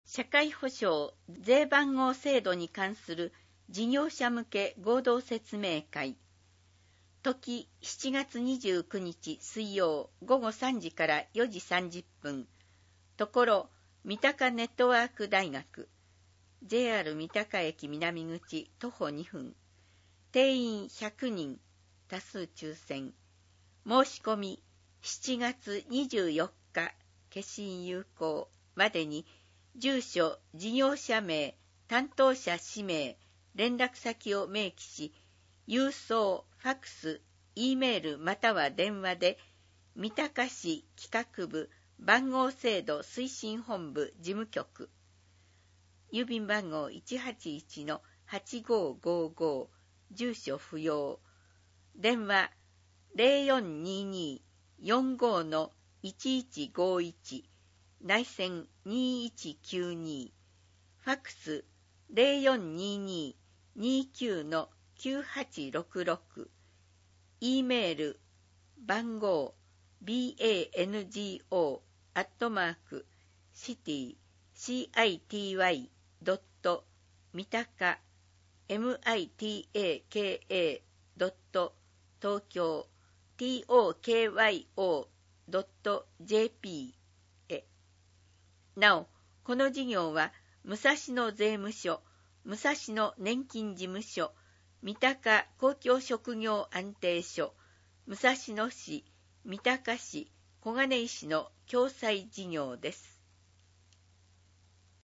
社会保障税番号制度に関する事業者向け合同説明会。時7月29日水曜午後3時から4時30分。ところ、三鷹ネットワーク大学。JR 三鷹駅南口徒歩2分。定員100人。多数抽選。申し込み7月24日消印有効までに住所、事業者名、担当者氏名、連絡先を明記し、郵送、ファクス、Eメールまたは電話で三鷹市企画部番号制度推進本部事務局郵便番号 181-8555 住所不要電話 0422-45-1151 内線2192ファクス 0422-29-9866 E メール番号 bango@city.mitaka mitaka.tokyo.jp へ。なお、この事業は武蔵野税務署、武蔵野年金事務所、三鷹公共職業安定所、武蔵野市、三鷹市、小金井市の共済事業です。